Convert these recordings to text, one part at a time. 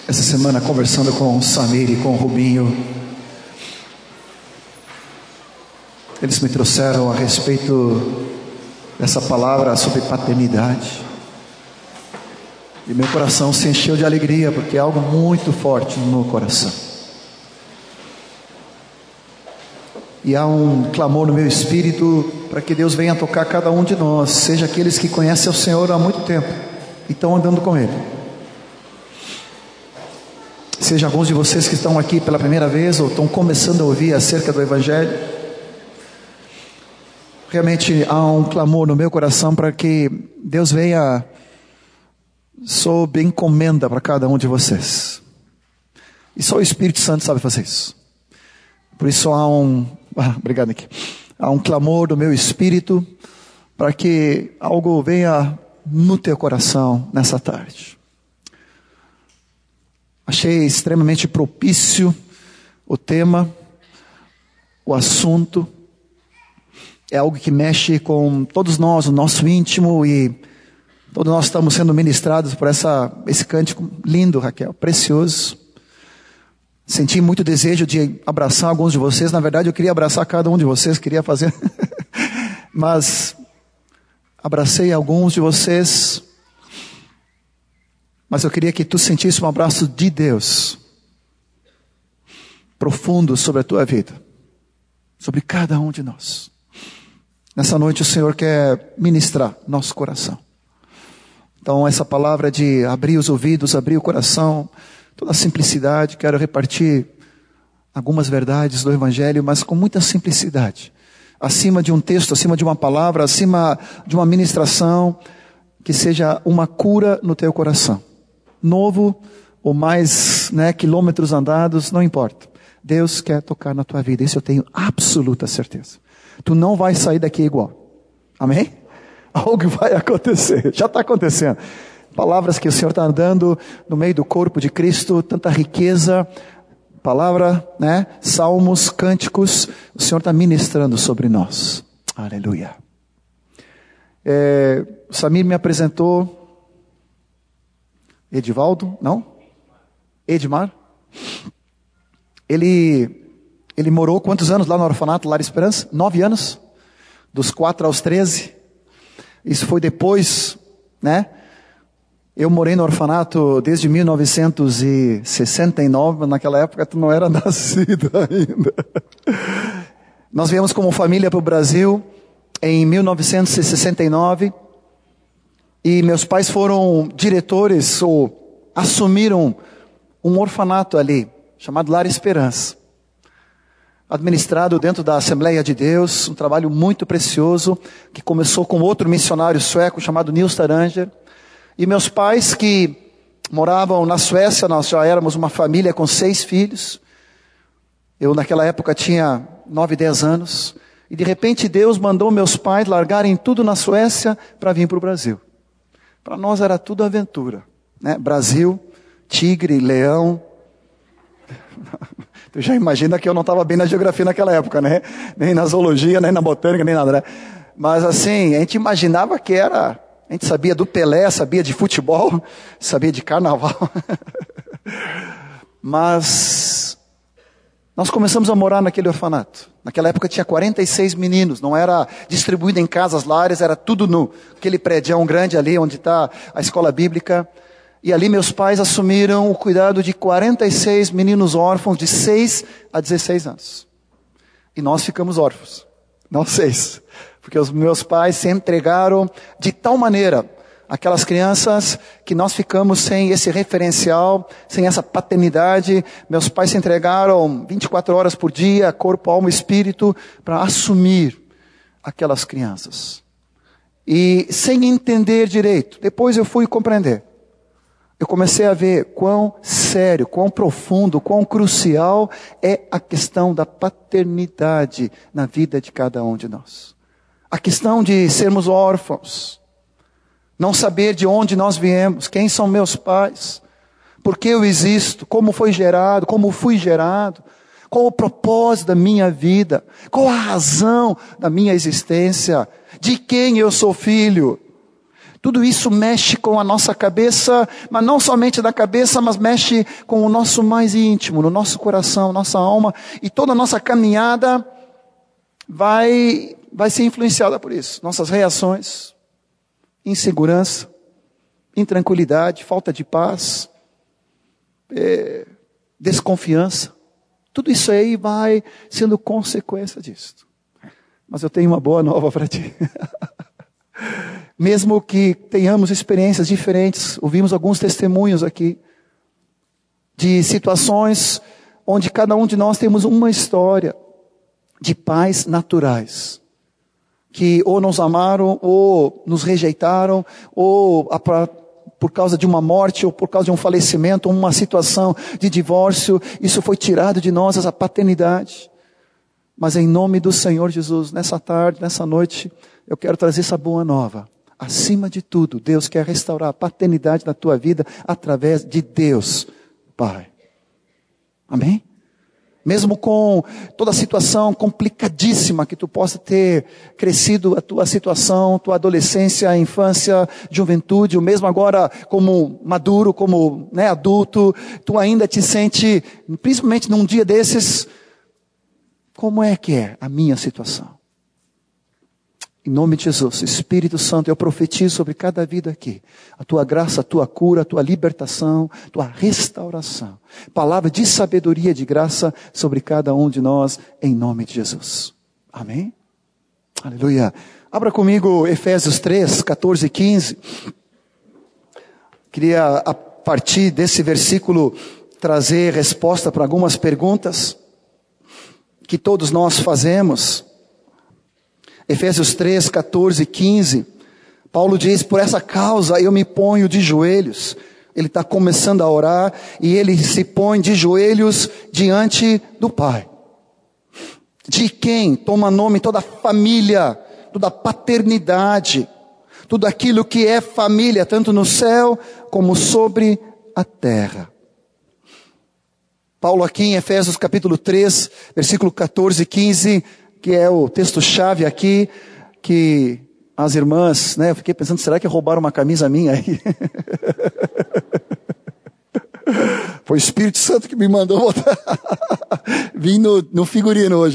Essa semana, conversando com o Samir e com o Rubinho, eles me trouxeram a respeito dessa palavra sobre paternidade, e meu coração se encheu de alegria, porque é algo muito forte no meu coração, e há um clamor no meu espírito para que Deus venha tocar cada um de nós, seja aqueles que conhecem o Senhor há muito tempo e estão andando com Ele, seja alguns de vocês que estão aqui pela primeira vez ou estão começando a ouvir acerca do Evangelho. Realmente há um clamor no meu coração para que Deus venha sob encomenda para cada um de vocês, e só o Espírito Santo sabe fazer isso. Por isso há obrigado, Nick. Há um clamor do meu espírito para que algo venha no teu coração nessa tarde. Achei extremamente propício o tema, o assunto. É algo que mexe com todos nós, o nosso íntimo, e todos nós estamos sendo ministrados por esse cântico lindo, Raquel, precioso. Senti muito desejo de abraçar alguns de vocês. Na verdade, eu queria abraçar cada um de vocês, queria fazer, mas abracei alguns de vocês. Mas eu queria que tu sentisse um abraço de Deus, profundo sobre a tua vida, sobre cada um de nós. Nessa noite o Senhor quer ministrar nosso coração. Então essa palavra de abrir os ouvidos, abrir o coração, toda a simplicidade, quero repartir algumas verdades do Evangelho, mas com muita simplicidade. Acima de um texto, acima de uma palavra, acima de uma ministração, que seja uma cura no teu coração. Novo ou mais quilômetros andados, não importa. Deus quer tocar na tua vida, isso eu tenho absoluta certeza. Tu não vai sair daqui igual. Amém? Algo vai acontecer, já está acontecendo. Palavras que o Senhor está dando no meio do corpo de Cristo, tanta riqueza, palavra, salmos, cânticos, o Senhor está ministrando sobre nós. Aleluia. O Samir me apresentou Edivaldo, não? Edmar. Ele morou quantos anos lá no orfanato Lar Esperança? 9 anos. Dos 4 aos 13. Isso foi depois, Eu morei no orfanato desde 1969, mas naquela época tu não era nascido ainda. Nós viemos como família para o Brasil em 1969. E meus pais foram diretores, ou assumiram um orfanato ali, chamado Lar Esperança. Administrado dentro da Assembleia de Deus, um trabalho muito precioso, que começou com outro missionário sueco chamado Nils Taranger. E meus pais, que moravam na Suécia, nós já éramos uma família com 6 filhos. Eu naquela época tinha 9, 10 anos. E de repente Deus mandou meus pais largarem tudo na Suécia para vir para o Brasil. Para nós era tudo aventura, Brasil, tigre, leão. Tu já imagina que eu não estava bem na geografia naquela época, Nem na zoologia, nem na botânica, nem nada, Mas assim, a gente imaginava que era... A gente sabia do Pelé, sabia de futebol, sabia de carnaval. Mas nós começamos a morar naquele orfanato. Naquela época tinha 46 meninos, não era distribuído em casas, lares, era tudo naquele prédio grande ali onde está a escola bíblica. E ali meus pais assumiram o cuidado de 46 meninos órfãos de 6 a 16 anos. E nós ficamos órfãos, nós 6. Porque os meus pais se entregaram de tal maneira aquelas crianças que nós ficamos sem esse referencial, sem essa paternidade. Meus pais se entregaram 24 horas por dia, corpo, alma e espírito, para assumir aquelas crianças. E sem entender direito, depois eu fui compreender. Eu comecei a ver quão sério, quão profundo, quão crucial é a questão da paternidade na vida de cada um de nós. A questão de sermos órfãos, não saber de onde nós viemos, quem são meus pais, por que eu existo, como foi gerado, como fui gerado, qual o propósito da minha vida, qual a razão da minha existência, de quem eu sou filho, Tudo isso mexe com a nossa cabeça, mas não somente da cabeça, mas mexe com o nosso mais íntimo, no nosso coração, nossa alma, e toda a nossa caminhada vai ser influenciada por isso. Nossas reações, insegurança, intranquilidade, falta de paz, desconfiança, tudo isso aí vai sendo consequência disso. Mas eu tenho uma boa nova para ti. Mesmo que tenhamos experiências diferentes, ouvimos alguns testemunhos aqui, de situações onde cada um de nós temos uma história de pais naturais, que ou nos amaram, ou nos rejeitaram, ou por causa de uma morte, ou por causa de um falecimento, ou uma situação de divórcio, isso foi tirado de nós, essa paternidade. Mas em nome do Senhor Jesus, nessa tarde, nessa noite, eu quero trazer essa boa nova. Acima de tudo, Deus quer restaurar a paternidade na tua vida através de Deus, Pai. Amém? Mesmo com toda a situação complicadíssima que tu possa ter crescido, a tua situação, tua adolescência, infância, juventude, ou mesmo agora como maduro, como adulto, tu ainda te sente, principalmente num dia desses, como é que é a minha situação? Em nome de Jesus, Espírito Santo, eu profetizo sobre cada vida aqui. A tua graça, a tua cura, a tua libertação, a tua restauração. Palavra de sabedoria, de graça sobre cada um de nós, em nome de Jesus. Amém? Aleluia. Abra comigo Efésios 3, 14 e 15. Queria, a partir desse versículo, trazer resposta para algumas perguntas que todos nós fazemos. Efésios 3, 14 e 15, Paulo diz, por essa causa eu me ponho de joelhos. Ele está começando a orar e ele se põe de joelhos diante do Pai. De quem toma nome toda a família, toda a paternidade, tudo aquilo que é família, tanto no céu como sobre a terra. Paulo aqui em Efésios capítulo 3, versículo 14 e 15, que é o texto-chave aqui, que as irmãs, eu fiquei pensando, será que roubaram uma camisa minha aí? Foi o Espírito Santo que me mandou voltar. Vim no figurino hoje,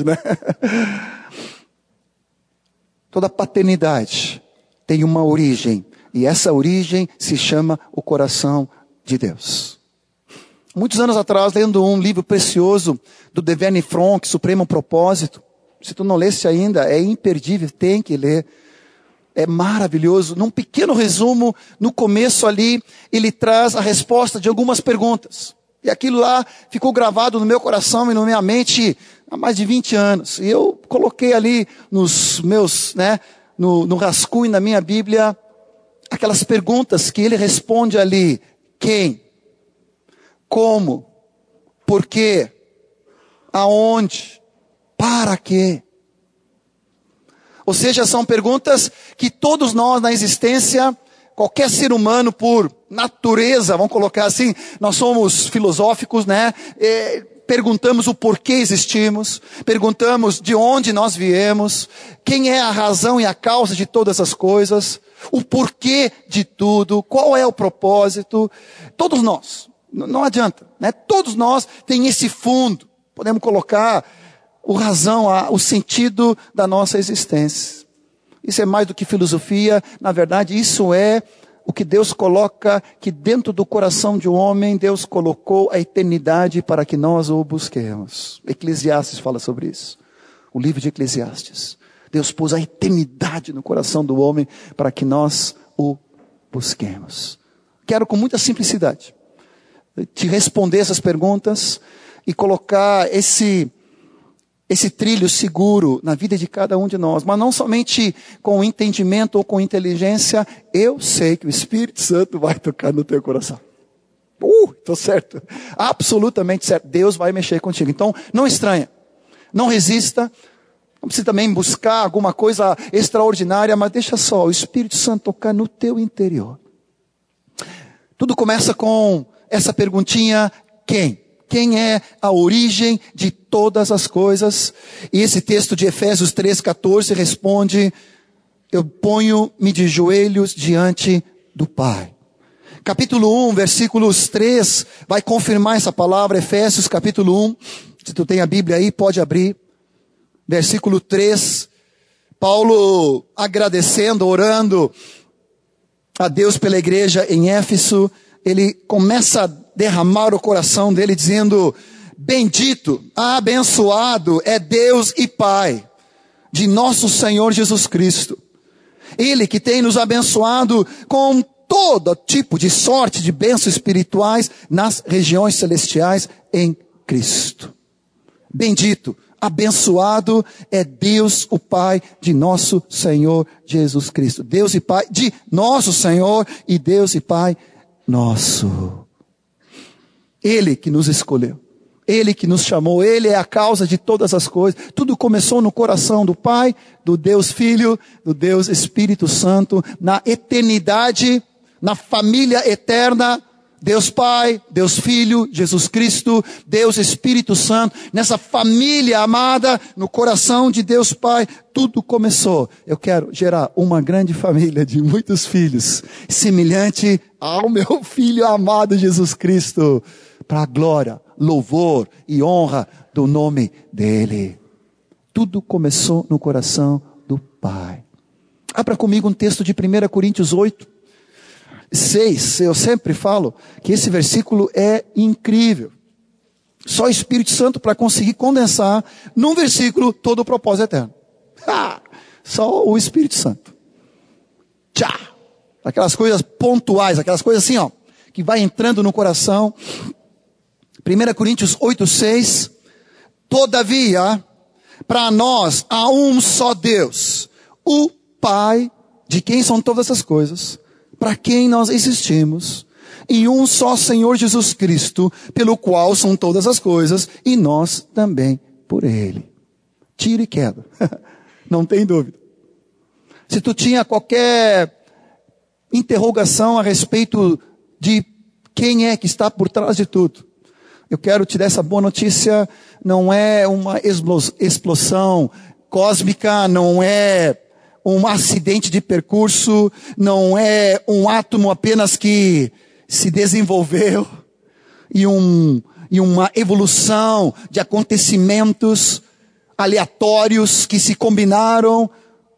Toda paternidade tem uma origem, e essa origem se chama o coração de Deus. Muitos anos atrás, lendo um livro precioso do Deverne Fronk, Supremo Propósito, se tu não lesse ainda, é imperdível, tem que ler. É maravilhoso. Num pequeno resumo, no começo ali, ele traz a resposta de algumas perguntas. E aquilo lá ficou gravado no meu coração e na minha mente há mais de 20 anos. E eu coloquei ali nos meus, no rascunho na minha Bíblia, aquelas perguntas que ele responde ali. Quem? Como? Por quê? Aonde? Para quê? Ou seja, são perguntas que todos nós na existência, qualquer ser humano por natureza, vamos colocar assim, nós somos filosóficos, perguntamos o porquê existimos, perguntamos de onde nós viemos, quem é a razão e a causa de todas as coisas, o porquê de tudo, qual é o propósito. Todos nós, não adianta, todos nós tem esse fundo, podemos colocar o sentido da nossa existência. Isso é mais do que filosofia, na verdade isso é o que Deus coloca, que dentro do coração de um homem, Deus colocou a eternidade para que nós o busquemos. Eclesiastes fala sobre isso, o livro de Eclesiastes. Deus pôs a eternidade no coração do homem para que nós o busquemos. Quero com muita simplicidade te responder essas perguntas e colocar esse trilho seguro na vida de cada um de nós, mas não somente com entendimento ou com inteligência. Eu sei que o Espírito Santo vai tocar no teu coração. Estou certo, absolutamente certo, Deus vai mexer contigo. Então não estranha, não resista, não precisa também buscar alguma coisa extraordinária, mas deixa só o Espírito Santo tocar no teu interior. Tudo começa com essa perguntinha, quem? Quem é a origem de todas as coisas? E esse texto de Efésios 3,14 responde, eu ponho-me de joelhos diante do Pai. Capítulo 1, versículos 3, vai confirmar essa palavra, Efésios capítulo 1, se tu tem a Bíblia aí, pode abrir. Versículo 3, Paulo agradecendo, orando a Deus pela igreja em Éfeso, ele começa a derramar o coração dele dizendo: bendito, abençoado é Deus e Pai de nosso Senhor Jesus Cristo. Ele que tem nos abençoado com todo tipo de sorte de bênçãos espirituais nas regiões celestiais em Cristo. Bendito, abençoado é Deus, o Pai de nosso Senhor Jesus Cristo. Deus e Pai de nosso Senhor e Deus e Pai nosso. Ele que nos escolheu. Ele que nos chamou, Ele é a causa de todas as coisas. Tudo começou no coração do Pai, do Deus Filho, do Deus Espírito Santo, na eternidade, na família eterna, Deus Pai, Deus Filho, Jesus Cristo, Deus Espírito Santo, nessa família amada, no coração de Deus Pai, tudo começou. Eu quero gerar uma grande família de muitos filhos, semelhante ao meu Filho amado Jesus Cristo, para a glória, louvor e honra do nome dEle. Tudo começou no coração do Pai. Abra comigo um texto de 1 Coríntios 8, 6, eu sempre falo que esse versículo é incrível. Só o Espírito Santo para conseguir condensar num versículo todo o propósito eterno. Só o Espírito Santo. Tchá! Aquelas coisas pontuais, aquelas coisas assim, ó, que vai entrando no coração. 1 Coríntios 8, 6. Todavia, para nós há um só Deus, o Pai, de quem são todas as coisas, para quem nós existimos, e um só Senhor Jesus Cristo, pelo qual são todas as coisas, e nós também por Ele. Tira e queda. Não tem dúvida. Se tu tinha qualquer interrogação a respeito de quem é que está por trás de tudo, eu quero te dar essa boa notícia. Não é uma explosão cósmica, não é um acidente de percurso, não é um átomo apenas que se desenvolveu e uma evolução de acontecimentos aleatórios que se combinaram.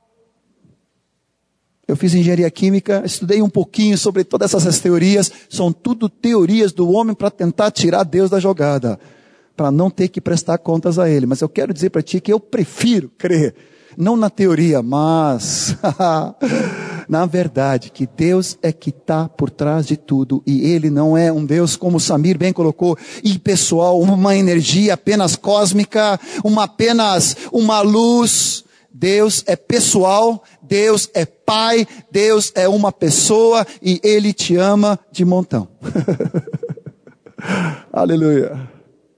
Eu fiz engenharia química, estudei um pouquinho sobre todas essas teorias. São tudo teorias do homem para tentar tirar Deus da jogada, para não ter que prestar contas a Ele. Mas eu quero dizer para ti que eu prefiro crer, não na teoria, mas na verdade, que Deus é que está por trás de tudo, e Ele não é um Deus, como o Samir bem colocou, impessoal, uma energia apenas cósmica, apenas uma luz. Deus é pessoal, Deus é Pai, Deus é uma pessoa, e Ele te ama de montão. Aleluia.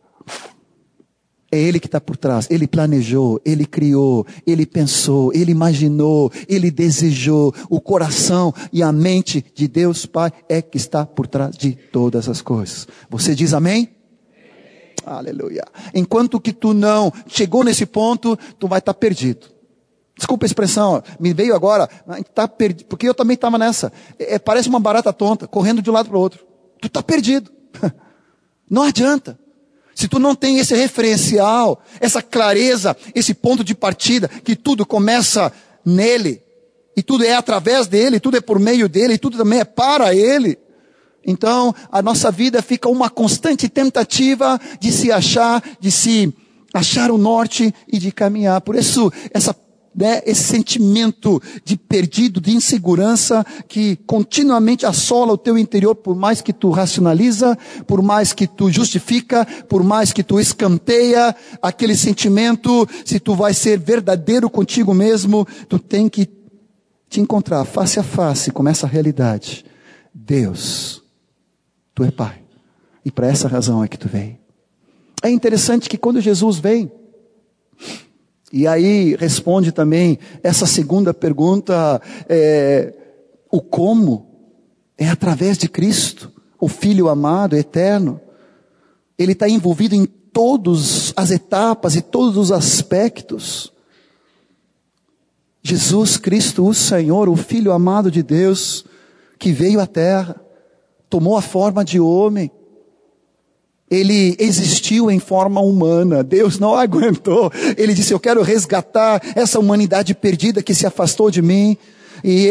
É Ele que está por trás. Ele planejou, Ele criou, Ele pensou, Ele imaginou, Ele desejou. O coração e a mente de Deus Pai é que está por trás de todas as coisas. Você diz amém? Aleluia. Enquanto que tu não chegou nesse ponto, tu vai estar perdido. Desculpa a expressão, me veio agora, tá perdido, porque eu também estava nessa. Parece uma barata tonta, correndo de um lado para o outro. Tu está perdido. Não adianta. Se tu não tem esse referencial, essa clareza, esse ponto de partida, que tudo começa nele, e tudo é através dele, tudo é por meio dele, e tudo também é para ele, então a nossa vida fica uma constante tentativa de se achar o norte e de caminhar. Por isso, esse sentimento de perdido, de insegurança, que continuamente assola o teu interior, por mais que tu racionaliza, por mais que tu justifica, por mais que tu escanteia aquele sentimento, se tu vai ser verdadeiro contigo mesmo, tu tem que te encontrar face a face com essa realidade. Deus, tu é Pai, e para essa razão é que tu veio. É interessante que quando Jesus vem, e aí responde também essa segunda pergunta, o como, é através de Cristo, o Filho amado, eterno. Ele está envolvido em todas as etapas e todos os aspectos. Jesus Cristo, o Senhor, o Filho amado de Deus, que veio à terra, tomou a forma de homem. Ele existiu em forma humana. Deus não aguentou. Ele disse, eu quero resgatar essa humanidade perdida que se afastou de mim. E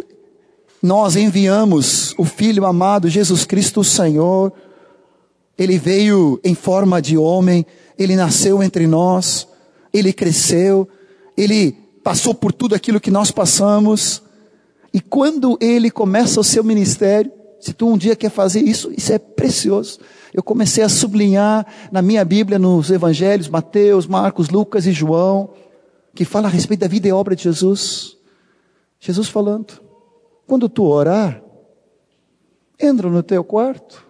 nós enviamos o Filho amado, Jesus Cristo, o Senhor. Ele veio em forma de homem. Ele nasceu entre nós. Ele cresceu. Ele passou por tudo aquilo que nós passamos. E quando ele começa o seu ministério, se tu um dia quer fazer isso, isso é precioso. Eu comecei a sublinhar na minha Bíblia, nos evangelhos, Mateus, Marcos, Lucas e João, que fala a respeito da vida e obra de Jesus. Jesus falando, quando tu orar, entra no teu quarto.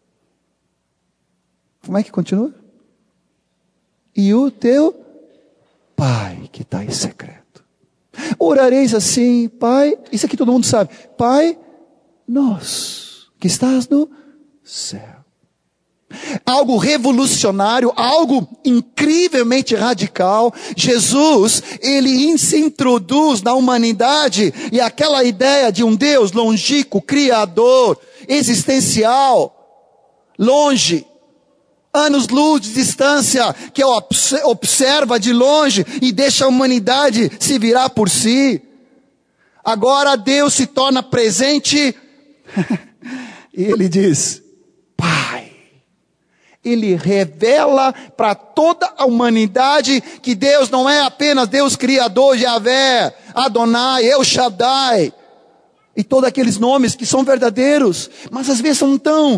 Como é que continua? E o teu Pai que está em secreto. Orareis assim, Pai, isso aqui todo mundo sabe. Pai nosso, que estás no céu. Algo revolucionário, algo incrivelmente radical. Jesus, ele se introduz na humanidade e aquela ideia de um Deus longínquo, criador, existencial, longe, anos-luz de distância, que observa de longe e deixa a humanidade se virar por si. Agora Deus se torna presente e ele diz, Pai. Ele revela para toda a humanidade que Deus não é apenas Deus Criador, Yahvé, Adonai, El Shaddai, e todos aqueles nomes que são verdadeiros, mas às vezes são tão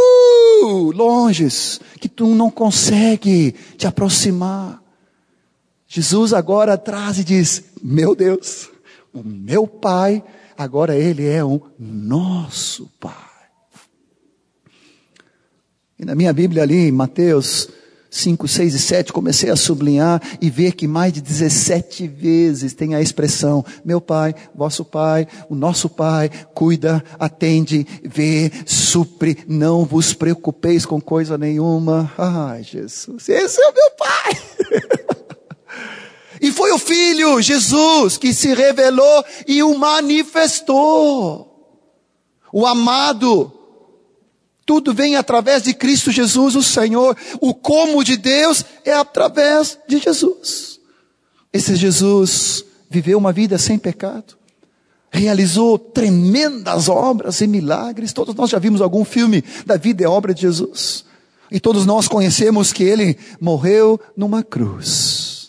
longes, que tu não consegue te aproximar. Jesus agora traz e diz, meu Deus, o meu Pai, agora Ele é o nosso Pai. E na minha Bíblia ali, em Mateus 5, 6 e 7, comecei a sublinhar e ver que mais de 17 vezes tem a expressão, meu Pai, vosso Pai, o nosso Pai, cuida, atende, vê, supre, não vos preocupeis com coisa nenhuma. Ai, Jesus, esse é o meu Pai. E foi o Filho, Jesus, que se revelou e o manifestou. O amado. Tudo vem através de Cristo Jesus, o Senhor. O como de Deus é através de Jesus. Esse Jesus viveu uma vida sem pecado. Realizou tremendas obras e milagres. Todos nós já vimos algum filme da vida e obra de Jesus. E todos nós conhecemos que Ele morreu numa cruz.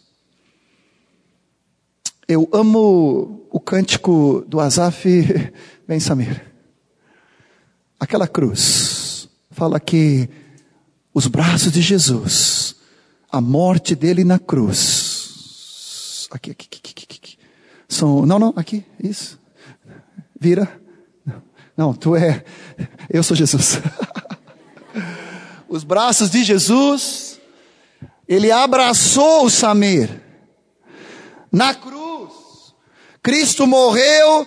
Eu amo o cântico do Asaf Ben Samir. Aquela cruz fala que os braços de Jesus, a morte dele na cruz. Aqui. São, não, aqui, isso. Vira. Não, eu sou Jesus. Os braços de Jesus, ele abraçou o Samir. Na cruz, Cristo morreu,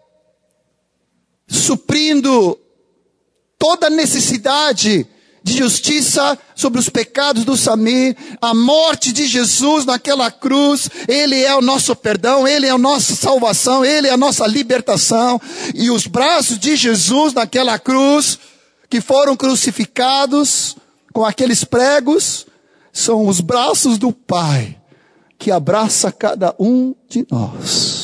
suprindo toda a necessidade de justiça sobre os pecados do Samir, a morte de Jesus naquela cruz, Ele é o nosso perdão, Ele é a nossa salvação, Ele é a nossa libertação, e os braços de Jesus naquela cruz, que foram crucificados com aqueles pregos, são os braços do Pai, que abraça cada um de nós.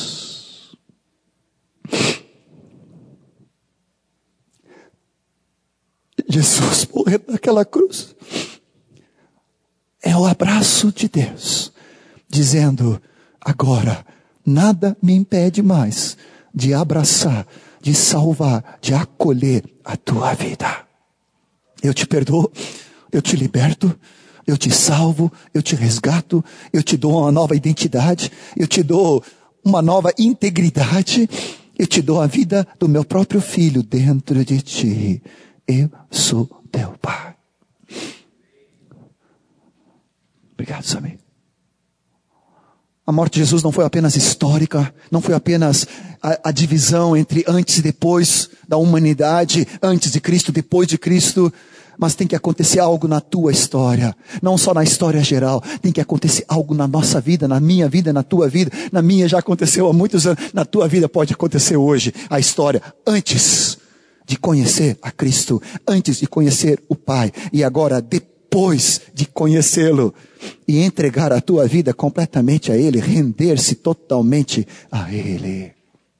Jesus morreu naquela cruz. É o abraço de Deus, dizendo, agora, nada me impede mais de abraçar, de salvar, de acolher a tua vida. Eu te perdoo, eu te liberto, eu te salvo, eu te resgato, eu te dou uma nova identidade, eu te dou uma nova integridade, eu te dou a vida do meu próprio filho dentro de ti. Eu sou teu Pai. Obrigado, Samir. A morte de Jesus não foi apenas histórica, não foi apenas a divisão entre antes e depois da humanidade, antes de Cristo, depois de Cristo, Mas tem que acontecer algo na tua história. Não só na história geral. Tem que acontecer algo na nossa vida, na minha vida, na tua vida. Na minha já aconteceu há muitos anos. Na tua vida pode acontecer hoje. A história antes de conhecer a Cristo. Antes de conhecer o Pai. E agora depois de conhecê-lo. E entregar a tua vida completamente a Ele. Render-se totalmente a Ele.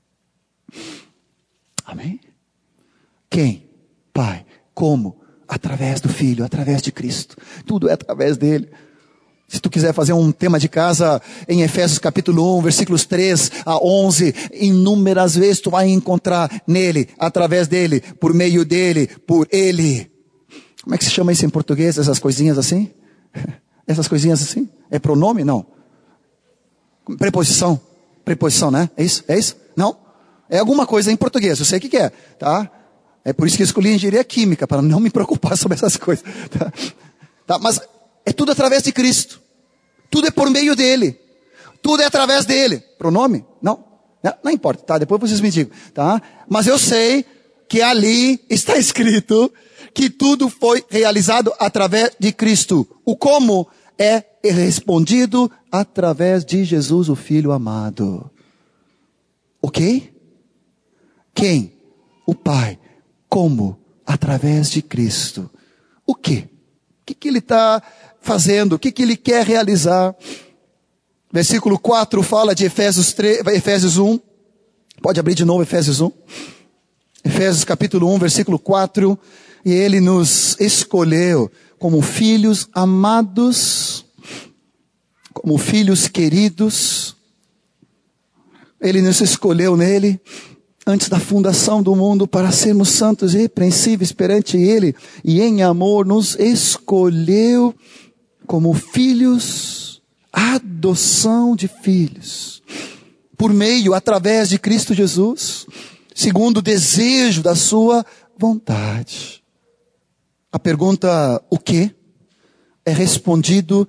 Amém? Quem? Pai. Como? Através do Filho, através de Cristo. Tudo é através dele. Se tu quiser fazer um tema de casa em Efésios capítulo 1, versículos 3 a 11, inúmeras vezes tu vai encontrar nele, através dele, por meio dele, por ele. Como é que se chama isso em português, essas coisinhas assim? Essas coisinhas assim? É pronome? Não. Preposição. Preposição, né? É isso? É isso? Não? É alguma coisa em português, eu sei o que é, tá? É por isso que eu escolhi engenharia química, para não me preocupar sobre essas coisas. Tá? Mas é tudo através de Cristo. Tudo é por meio dele. Tudo é através dele. Pronome? Não. Não importa, tá? Depois vocês me digam, tá? Mas eu sei que ali está escrito que tudo foi realizado através de Cristo. O como é respondido através de Jesus, o Filho amado. Ok? Quem? O Pai. Como? Através de Cristo. O quê? O que ele está fazendo? O que ele quer realizar? Versículo 4 fala de Efésios 1. Pode abrir de novo Efésios 1. Efésios capítulo 1, versículo 4. E ele nos escolheu como filhos amados, como filhos queridos. Ele nos escolheu nele antes da fundação do mundo, para sermos santos e irrepreensíveis perante Ele, e em amor nos escolheu como filhos, adoção de filhos, por meio, através de Cristo Jesus, segundo o desejo da sua vontade. A pergunta, o quê? É respondida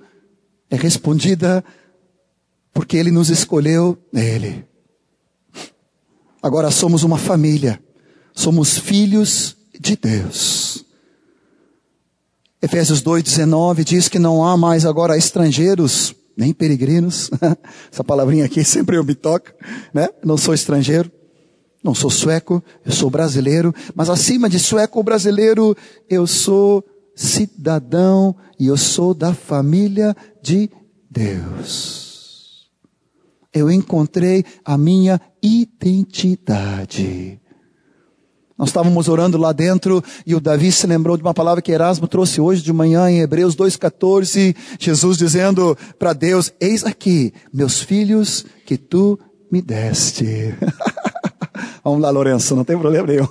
porque Ele nos escolheu nele. Agora somos uma família. Somos filhos de Deus. Efésios 2:19 diz que não há mais agora estrangeiros, nem peregrinos. Essa palavrinha aqui sempre eu me toco, né? Não sou estrangeiro, não sou sueco, eu sou brasileiro. Mas acima de sueco ou brasileiro, eu sou cidadão e eu sou da família de Deus. Eu encontrei a minha identidade. Nós estávamos orando lá dentro e o Davi se lembrou de uma palavra que Erasmo trouxe hoje de manhã em Hebreus 2:14, Jesus dizendo para Deus, eis aqui meus filhos que tu me deste. Vamos lá, Lourenço, não tem problema nenhum.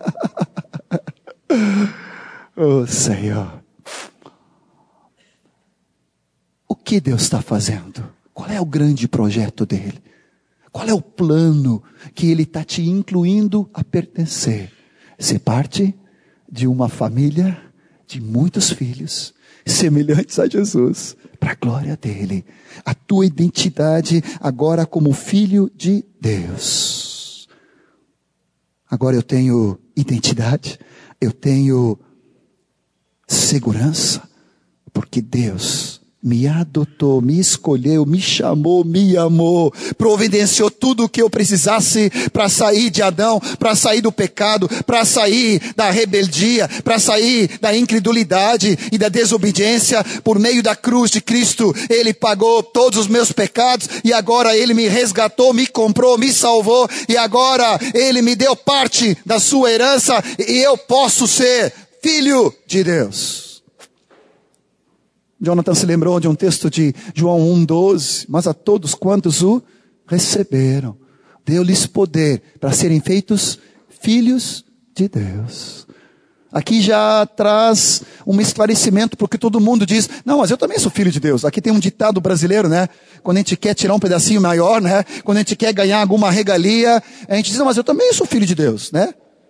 Oh, Senhor. O que Deus está fazendo? Qual é o grande projeto dele? Qual é o plano que ele está te incluindo a pertencer? Ser parte de uma família de muitos filhos, semelhantes a Jesus, para a glória dele. A tua identidade agora como filho de Deus. Agora eu tenho identidade, eu tenho segurança, porque Deus me adotou, me escolheu, me chamou, me amou, providenciou tudo o que eu precisasse para sair de Adão, para sair do pecado, para sair da rebeldia, para sair da incredulidade e da desobediência. Por meio da cruz de Cristo, Ele pagou todos os meus pecados e agora Ele me resgatou, me comprou, me salvou e agora Ele me deu parte da sua herança e eu posso ser filho de Deus. Jonathan se lembrou de um texto de João 1:12, mas a todos quantos o receberam, deu-lhes poder para serem feitos filhos de Deus. Aqui já traz um esclarecimento, porque todo mundo diz, não, mas eu também sou filho de Deus. Aqui tem um ditado brasileiro, né? Quando a gente quer tirar um pedacinho maior, né? Quando a gente quer ganhar alguma regalia, a gente diz, não, mas eu também sou filho de Deus, né?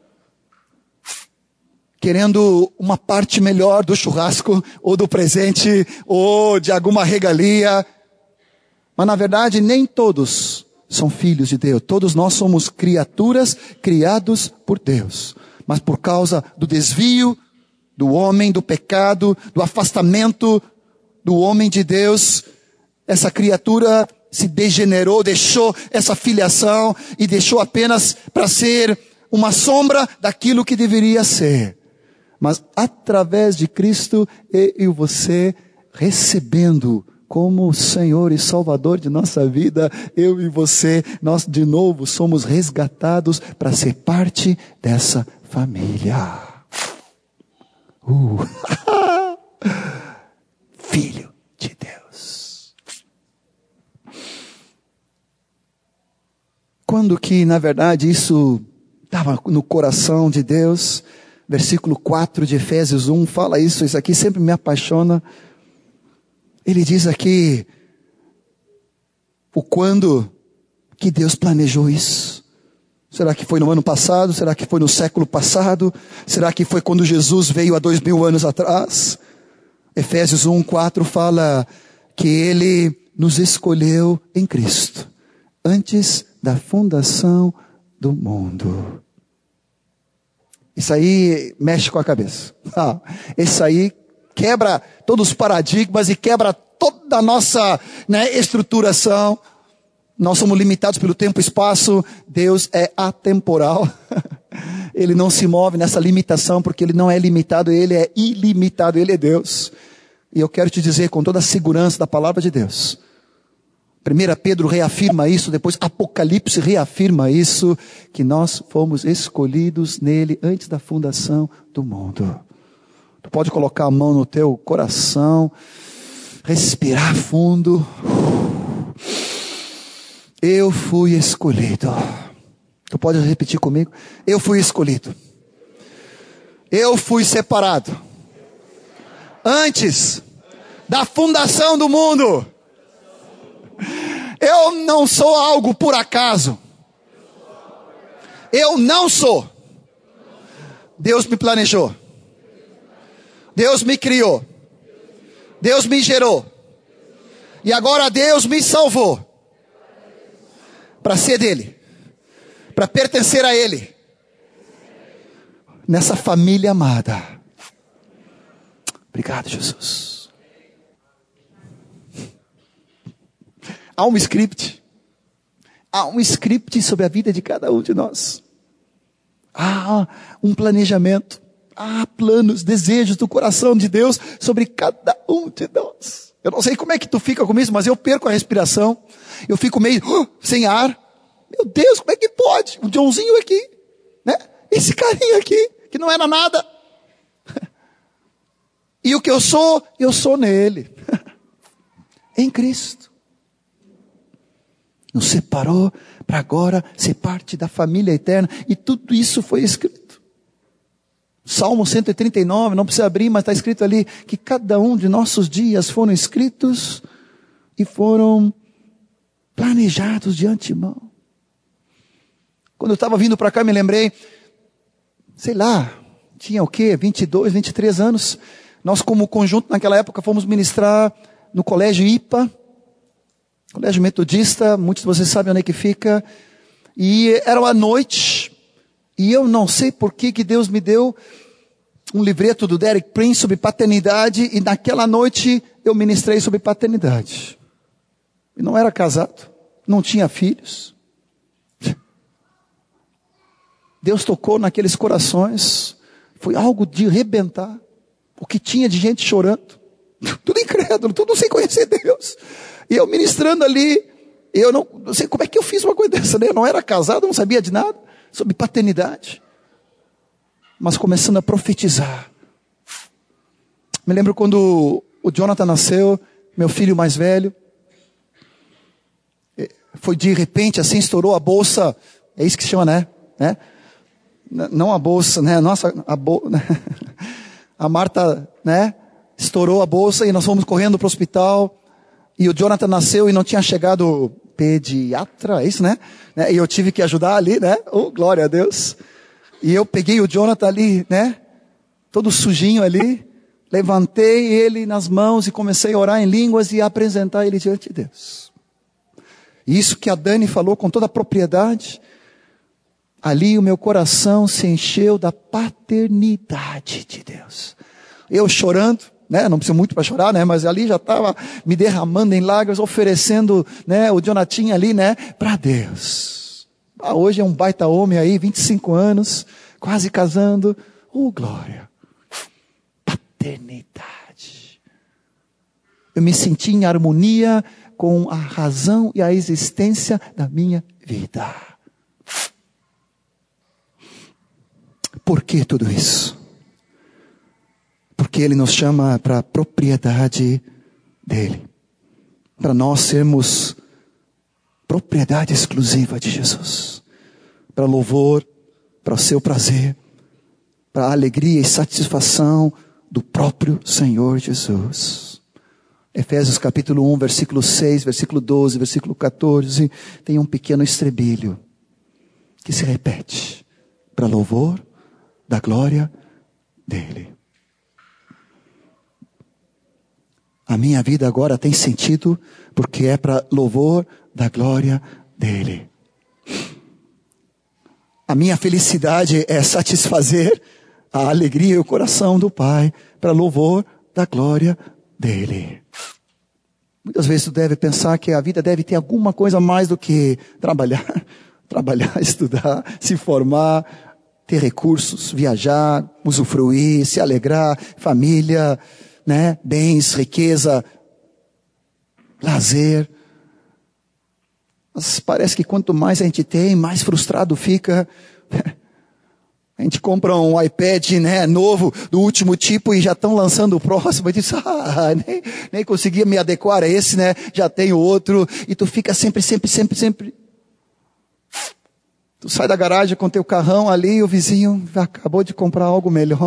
Querendo uma parte melhor do churrasco, ou do presente, ou de alguma regalia. Mas na verdade, nem todos são filhos de Deus. Todos nós somos criaturas criados por Deus. Mas por causa do desvio do homem, do pecado, do afastamento do homem de Deus. Essa criatura se degenerou, deixou essa filiação e deixou apenas para ser uma sombra daquilo que deveria ser. Mas através de Cristo, eu e você, recebendo como Senhor e Salvador de nossa vida, eu e você, nós de novo somos resgatados para ser parte dessa família. Filho de Deus. Quando que, na verdade, isso estava no coração de Deus? Versículo 4 de Efésios 1 fala isso aqui sempre me apaixona. Ele diz aqui, o quando que Deus planejou isso. Será que foi no ano passado? Será que foi no século passado? Será que foi quando Jesus veio há 2000 anos atrás? Efésios 1:4 fala que Ele nos escolheu em Cristo, antes da fundação do mundo. Isso aí mexe com a cabeça. Isso aí quebra todos os paradigmas e quebra toda a nossa estruturação. Nós somos limitados pelo tempo e espaço. Deus é atemporal. Ele não se move nessa limitação porque Ele não é limitado, Ele é ilimitado, Ele é Deus. E eu quero te dizer com toda a segurança da palavra de Deus. 1 Pedro reafirma isso, depois Apocalipse reafirma isso, que nós fomos escolhidos nele antes da fundação do mundo. Tu pode colocar a mão no teu coração, respirar fundo. Eu fui escolhido. Tu pode repetir comigo? Eu fui escolhido. Eu fui separado. Antes da fundação do mundo. Eu não sou algo por acaso. Eu não sou. Deus me planejou. Deus me criou. Deus me gerou. E agora Deus me salvou. Para ser dele. Para pertencer a Ele. Nessa família amada. Obrigado, Jesus. Há um script. Há um script sobre a vida de cada um de nós. Há um planejamento. Há planos, desejos do coração de Deus sobre cada um de nós. Eu não sei como é que tu fica com isso, mas eu perco a respiração. Eu fico meio sem ar. Meu Deus, como é que pode? Um Joãozinho aqui, né? Esse carinha aqui, que não era nada. E o que eu sou nele. Em Cristo. Nos separou para agora ser parte da família eterna. E tudo isso foi escrito. Salmo 139, não precisa abrir, mas está escrito ali que cada um de nossos dias foram escritos e foram planejados de antemão. Quando eu estava vindo para cá, me lembrei, sei lá, tinha o quê? 22, 23 anos. Nós como conjunto naquela época fomos ministrar no colégio IPA, colégio metodista, muitos de vocês sabem onde é que fica. E era uma noite, e eu não sei por que Deus me deu um livreto do Derek Prince sobre paternidade, e naquela noite eu ministrei sobre paternidade. E não era casado, não tinha filhos. Deus tocou naqueles corações, foi algo de arrebentar. O que tinha de gente chorando, tudo incrédulo, tudo sem conhecer Deus. E eu ministrando ali, eu não sei como é que eu fiz uma coisa dessa, né? Eu não era casado, não sabia de nada sobre paternidade. Mas começando a profetizar. Me lembro quando o Jonathan nasceu, meu filho mais velho. Foi de repente assim, estourou a bolsa. É isso que se chama, né? Não a bolsa, né? Nossa, a Marta, né? Estourou a bolsa e nós fomos correndo para o hospital. E o Jonathan nasceu e não tinha chegado pediatra, é isso, né? E eu tive que ajudar ali, né? Oh, glória a Deus. E eu peguei o Jonathan ali, né? Todo sujinho ali. Levantei ele nas mãos e comecei a orar em línguas e a apresentar ele diante de Deus. E isso que a Dani falou com toda a propriedade. Ali o meu coração se encheu da paternidade de Deus. eu chorando, né? Não preciso muito para chorar, né? Mas ali já estava me derramando em lágrimas, oferecendo, né? O Jonathan ali, né? Para Deus. Hoje é um baita homem aí, 25 anos, quase casando. Glória. Paternidade. Eu me senti em harmonia com a razão e a existência da minha vida. Por que tudo isso? Porque Ele nos chama para a propriedade dEle. Para nós sermos propriedade exclusiva de Jesus. Para louvor, para o seu prazer, para a alegria e satisfação do próprio Senhor Jesus. Efésios capítulo 1, versículo 6, versículo 12, versículo 14, tem um pequeno estribilho que se repete. Para louvor da glória dEle. A minha vida agora tem sentido porque é para louvor da glória dEle. A minha felicidade é satisfazer a alegria e o coração do Pai para louvor da glória dEle. Muitas vezes tu deve pensar que a vida deve ter alguma coisa mais do que trabalhar, estudar, se formar, ter recursos, viajar, usufruir, se alegrar, família, né, bens, riqueza, lazer. Mas parece que quanto mais a gente tem, mais frustrado fica. A gente compra um iPad, né, novo, do último tipo, e já estão lançando o próximo, e diz, nem conseguia me adequar a esse, né, já tenho outro, e tu fica sempre. Tu sai da garagem com teu carrão ali, e o vizinho acabou de comprar algo melhor.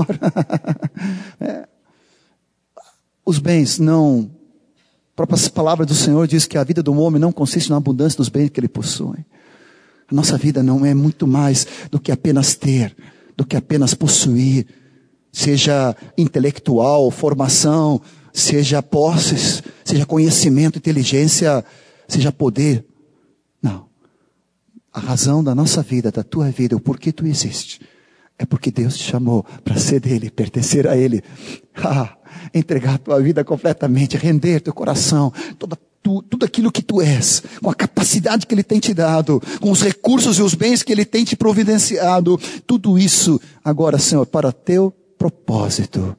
Os bens não, a própria palavra do Senhor diz que a vida do homem não consiste na abundância dos bens que ele possui. A nossa vida não é muito mais do que apenas ter, do que apenas possuir, seja intelectual, formação, seja posses, seja conhecimento, inteligência, seja poder. Não. A razão da nossa vida, da tua vida, o porquê tu existe, é porque Deus te chamou para ser dele, pertencer a ele. Entregar a tua vida completamente, render teu coração, tudo aquilo que tu és, com a capacidade que Ele tem te dado, com os recursos e os bens que Ele tem te providenciado, tudo isso agora, Senhor, para teu propósito,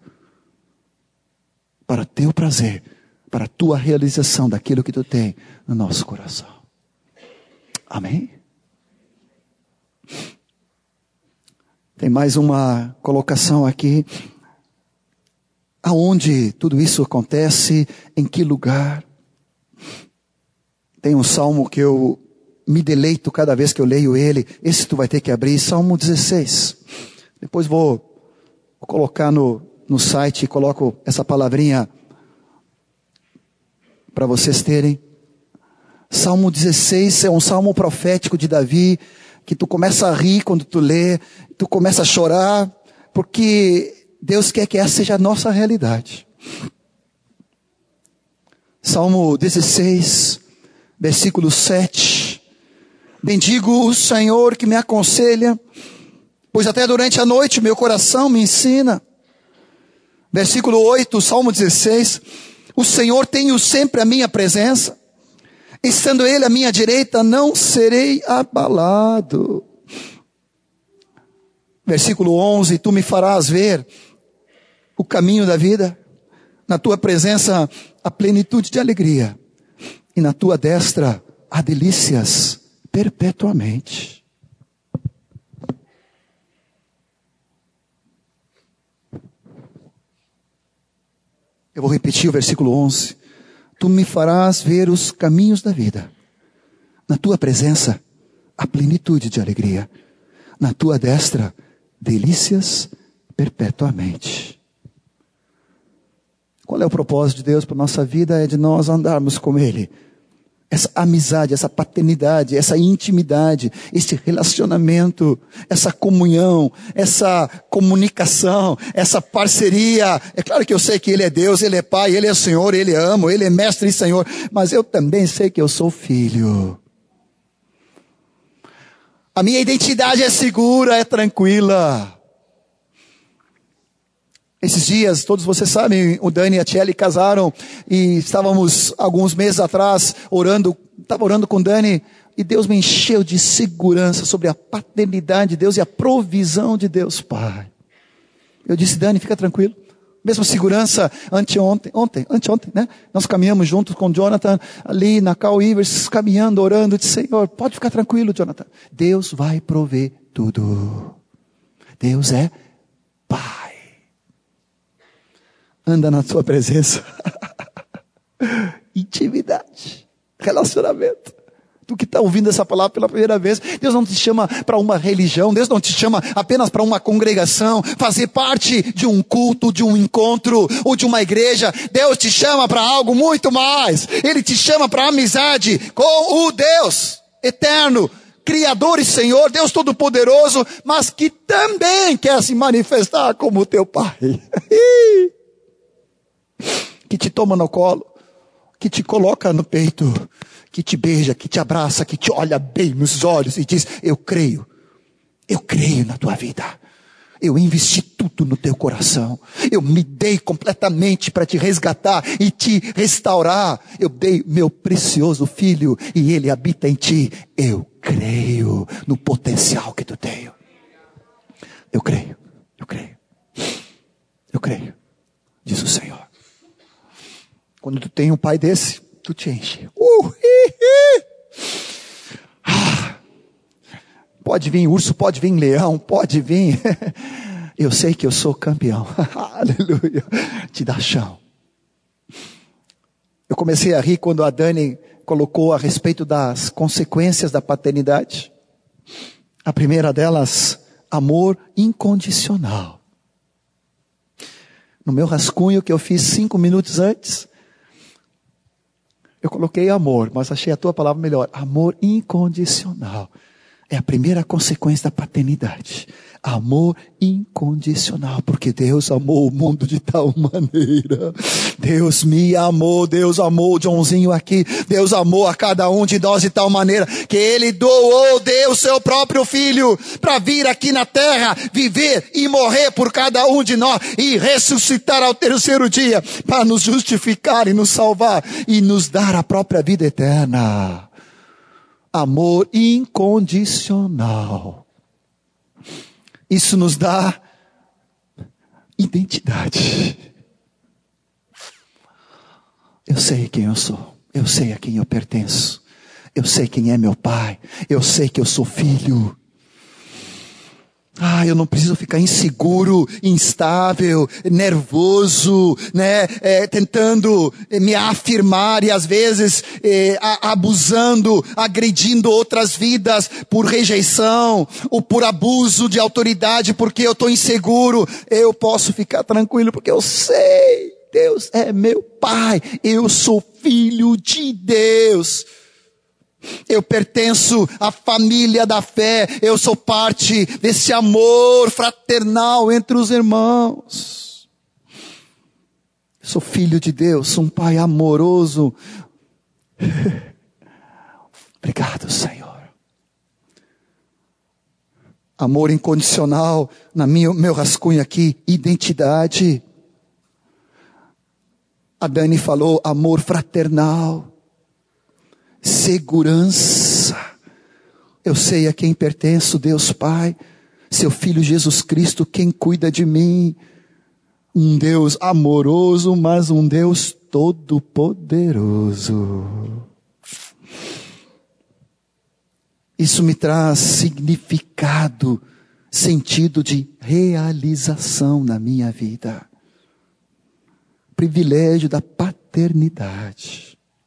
para teu prazer, para a tua realização daquilo que tu tem no nosso coração. Amém? Tem mais uma colocação aqui. Aonde tudo isso acontece? Em que lugar? Tem um salmo que eu me deleito cada vez que eu leio ele. Esse tu vai ter que abrir, Salmo 16. Depois vou colocar no site e coloco essa palavrinha para vocês terem. Salmo 16 é um salmo profético de Davi, que tu começa a rir quando tu lê, tu começa a chorar, porque Deus quer que essa seja a nossa realidade. Salmo 16, versículo 7. Bendigo o Senhor que me aconselha, pois até durante a noite meu coração me ensina. Versículo 8, Salmo 16. O Senhor tem sempre a minha presença. Estando Ele à minha direita, não serei abalado. Versículo 11. Tu me farás ver o caminho da vida. Na tua presença há plenitude de alegria. E na tua destra há delícias perpetuamente. Eu vou repetir o versículo 11. Tu me farás ver os caminhos da vida. Na tua presença há plenitude de alegria. Na tua destra, delícias perpetuamente. Qual é o propósito de Deus para a nossa vida? É de nós andarmos com Ele. Essa amizade, essa paternidade, essa intimidade, esse relacionamento, essa comunhão, essa comunicação, essa parceria. É claro que eu sei que Ele é Deus, Ele é Pai, Ele é Senhor, Ele amo, Ele é Mestre e Senhor. Mas eu também sei que eu sou filho. A minha identidade é segura, é tranquila. Esses dias, todos vocês sabem, o Dani e a Tchelle casaram e estávamos, alguns meses atrás, estava orando com o Dani e Deus me encheu de segurança sobre a paternidade de Deus e a provisão de Deus Pai. Eu disse, Dani, fica tranquilo. Mesma segurança anteontem, né? Nós caminhamos juntos com o Jonathan ali na Cal Ivers, caminhando, orando. Eu disse, Senhor, pode ficar tranquilo, Jonathan. Deus vai prover tudo. Deus é Pai. Anda na sua presença. Intimidade. Relacionamento. Tu que está ouvindo essa palavra pela primeira vez, Deus não te chama para uma religião, Deus não te chama apenas para uma congregação, fazer parte de um culto, de um encontro ou de uma igreja. Deus te chama para algo muito mais. Ele te chama para amizade com o Deus eterno, Criador e Senhor, Deus Todo-Poderoso, mas que também quer se manifestar como teu Pai. Que te toma no colo, que te coloca no peito, que te beija, que te abraça, que te olha bem nos olhos e diz, eu creio na tua vida. Eu investi tudo no teu coração. Eu me dei completamente para te resgatar e te restaurar. Eu dei meu precioso filho e ele habita em ti. Eu creio no potencial que tu tem. Eu creio, diz o Senhor. Quando tu tem um pai desse, tu te enche. Pode vir urso, pode vir leão, pode vir. Eu sei que eu sou campeão. Aleluia. Te dá chão. Eu comecei a rir quando a Dani colocou a respeito das consequências da paternidade. A primeira delas, amor incondicional. No meu rascunho que eu fiz 5 minutos antes, eu coloquei amor, mas achei a tua palavra melhor. Amor incondicional. É a primeira consequência da paternidade. Amor incondicional. Porque Deus amou o mundo de tal maneira. Deus me amou. Deus amou o Joãozinho aqui. Deus amou a cada um de nós de tal maneira que Ele deu seu próprio Filho para vir aqui na terra, viver e morrer por cada um de nós e ressuscitar ao terceiro dia para nos justificar e nos salvar e nos dar a própria vida eterna. Amor incondicional. Isso nos dá identidade. Eu sei quem eu sou. Eu sei a quem eu pertenço. Eu sei quem é meu pai. Eu sei que eu sou filho. Eu não preciso ficar inseguro, instável, nervoso, né? Tentando me afirmar e às vezes abusando, agredindo outras vidas por rejeição ou por abuso de autoridade porque eu estou inseguro. Eu posso ficar tranquilo porque eu sei, Deus é meu Pai, eu sou filho de Deus. Eu pertenço à família da fé. Eu sou parte desse amor fraternal entre os irmãos. Sou filho de Deus, sou um pai amoroso. Obrigado, Senhor. Amor incondicional, meu rascunho aqui, identidade. A Dani falou amor fraternal. Segurança. Eu sei a quem pertenço, Deus Pai, seu Filho Jesus Cristo, quem cuida de mim. Um Deus amoroso, mas um Deus todo-poderoso. Isso me traz significado, sentido de realização na minha vida. Privilégio da paternidade.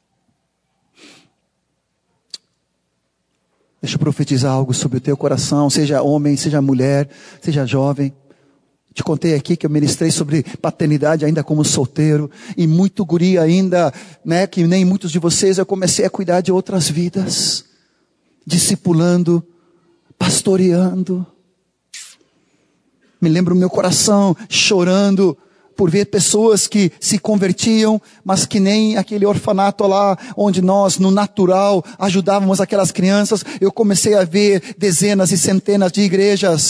Deixa eu profetizar algo sobre o teu coração, seja homem, seja mulher, seja jovem. Te contei aqui que eu ministrei sobre paternidade ainda como solteiro, e muito guri ainda, né, que nem muitos de vocês, eu comecei a cuidar de outras vidas, discipulando, pastoreando. Me lembro o meu coração chorando por ver pessoas que se convertiam, mas que nem aquele orfanato lá, onde nós, no natural, ajudávamos aquelas crianças. Eu comecei a ver dezenas e centenas de igrejas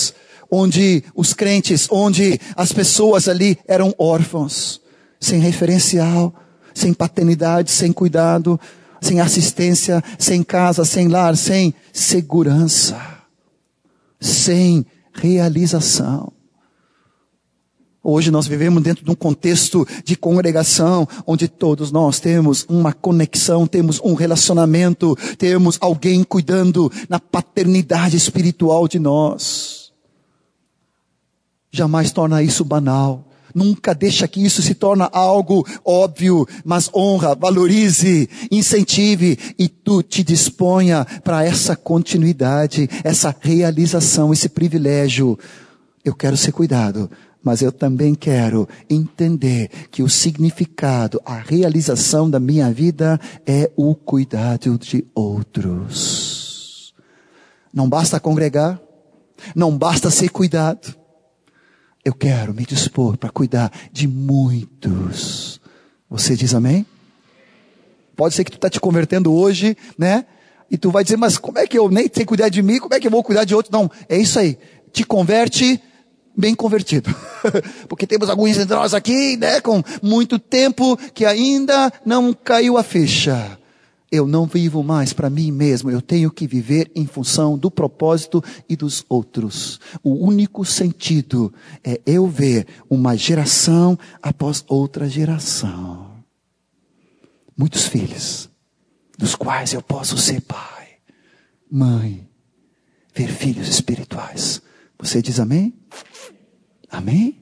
onde os crentes, onde as pessoas ali eram órfãos, sem referencial, sem paternidade, sem cuidado, sem assistência, sem casa, sem lar, sem segurança, sem realização. Hoje nós vivemos dentro de um contexto de congregação, onde todos nós temos uma conexão, temos um relacionamento, temos alguém cuidando na paternidade espiritual de nós. Jamais torna isso banal. Nunca deixa que isso se torne algo óbvio, mas honra, valorize, incentive e tu te disponha para essa continuidade, essa realização, esse privilégio. Eu quero ser cuidado, mas eu também quero entender que o significado, a realização da minha vida é o cuidado de outros. Não basta congregar, não basta ser cuidado. Eu quero me dispor para cuidar de muitos. Você diz amém? Pode ser que tu está te convertendo hoje, né? E tu vai dizer, mas como é que eu nem sei cuidar de mim? Como é que eu vou cuidar de outros? Não, é isso aí. Te converte bem convertido. Porque temos alguns de nós aqui, né? Com muito tempo que ainda não caiu a ficha. Eu não vivo mais para mim mesmo, eu tenho que viver em função do propósito e dos outros. O único sentido é eu ver uma geração após outra geração. Muitos filhos, dos quais eu posso ser pai, mãe, ver filhos espirituais. Você diz amém? Amém?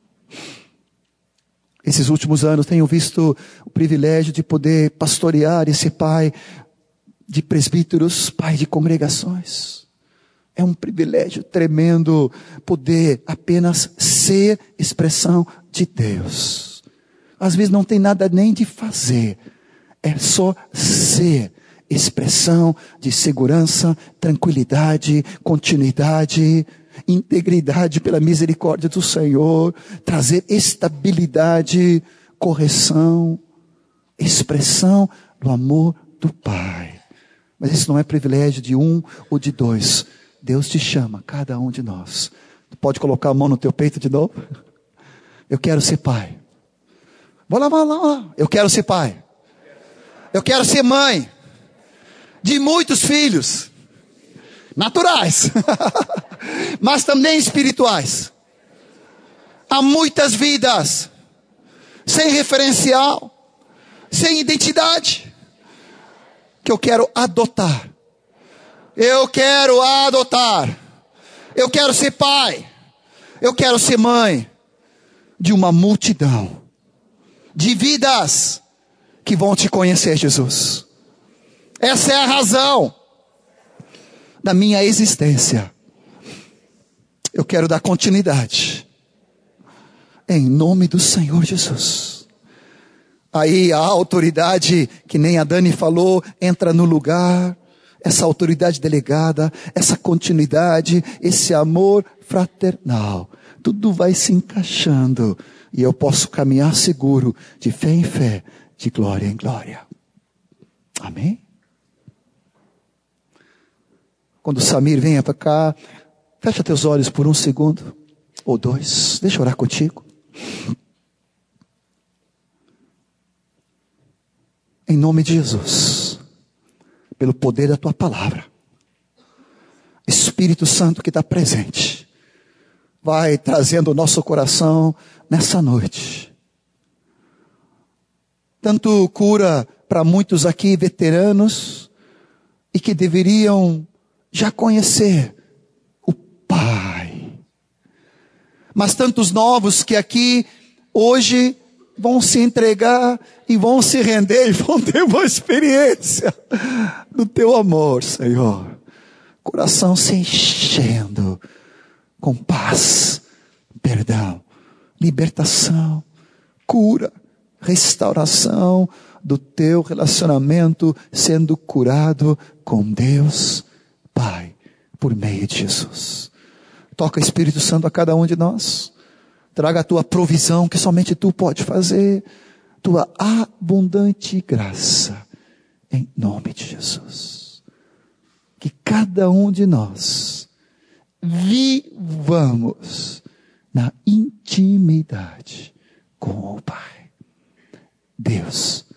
Esses últimos anos tenho visto o privilégio de poder pastorear e ser pai de presbíteros, pai de congregações. É um privilégio tremendo poder apenas ser expressão de Deus. Às vezes não tem nada nem de fazer, é só ser expressão de segurança, tranquilidade, continuidade, integridade pela misericórdia do Senhor, trazer estabilidade, correção, expressão do amor do Pai. Mas isso não é privilégio de um ou de dois. Deus te chama, cada um de nós. Tu pode colocar a mão no teu peito de novo? Eu quero ser pai. Vou lá. Eu quero ser pai. Eu quero ser mãe de muitos filhos. Naturais, mas também espirituais. Há muitas vidas sem referencial, sem identidade, que eu quero adotar. Eu quero adotar. Eu quero ser pai. Eu quero ser mãe de uma multidão de vidas que vão te conhecer, Jesus. Essa é a razão da minha existência. Eu quero dar continuidade em nome do Senhor Jesus. Aí a autoridade, que nem a Dani falou, entra no lugar. Essa autoridade delegada, essa continuidade, esse amor fraternal. Tudo vai se encaixando. E eu posso caminhar seguro, de fé em fé, de glória em glória. Amém? Quando o Samir venha para cá, fecha teus olhos por 1 segundo ou 2. Deixa eu orar contigo. Em nome de Jesus, pelo poder da tua palavra, Espírito Santo que está presente, vai trazendo o nosso coração nessa noite. Tanto cura para muitos aqui veteranos e que deveriam já conhecer o Pai. Mas tantos novos que aqui hoje vão se entregar e vão se render e vão ter uma experiência do teu amor, Senhor. Coração se enchendo com paz, perdão, libertação, cura, restauração do teu relacionamento sendo curado com Deus Pai, por meio de Jesus. Toca, Espírito Santo, a cada um de nós. Traga a tua provisão que somente tu pode fazer. Tua abundante graça. Em nome de Jesus. Que cada um de nós vivamos na intimidade com o Pai. Deus